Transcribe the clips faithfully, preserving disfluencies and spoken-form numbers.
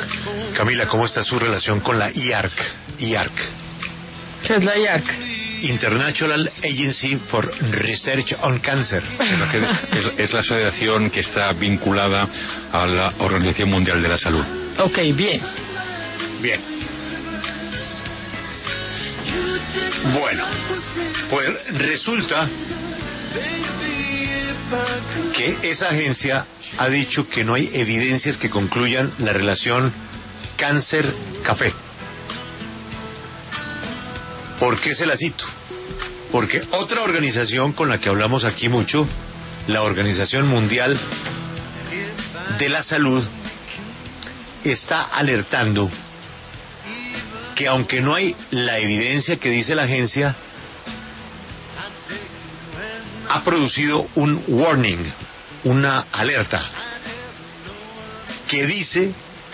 Camila, ¿cómo está su relación con la I A R C? I A R C. ¿Qué es la I A R C? International Agency for Research on Cancer. Es la, que, es, es la asociación que está vinculada a la Organización Mundial de la Salud. Ok, bien. Bien. Bueno, pues resulta que esa agencia ha dicho que no hay evidencias que concluyan la relación cáncer-café. ¿Por qué se la cito? Porque otra organización con la que hablamos aquí mucho, la Organización Mundial de la Salud, está alertando que aunque no hay la evidencia que dice la agencia, ha producido un warning, una alerta, que dice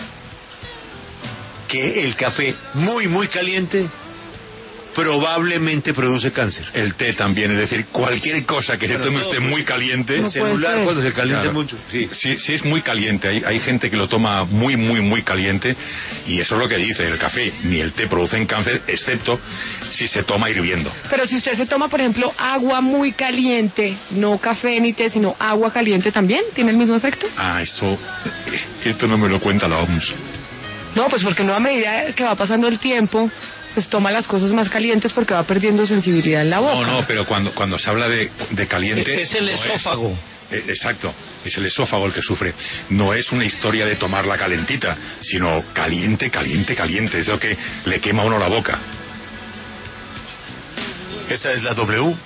que el café muy muy caliente probablemente produce cáncer. El té también, es decir, cualquier cosa que se tome usted muy caliente. El celular cuando se calienta claro, mucho. Sí. Sí, sí es muy caliente. Hay, hay gente que lo toma muy, muy, muy caliente y eso es lo que dice. El café ni el té producen cáncer, excepto si se toma hirviendo. Pero si usted se toma, por ejemplo, agua muy caliente, no café ni té, sino agua caliente también, ¿tiene el mismo efecto? Ah, eso, esto no me lo cuenta la O M S. No, pues porque uno a medida que va pasando el tiempo, pues toma las cosas más calientes porque va perdiendo sensibilidad en la boca. No, no, pero cuando, cuando se habla de, de caliente... Es el no esófago. Es, exacto, es el esófago el que sufre. No es una historia de tomarla calentita, sino caliente, caliente, caliente. Es lo que le quema a uno la boca. Esta es la W.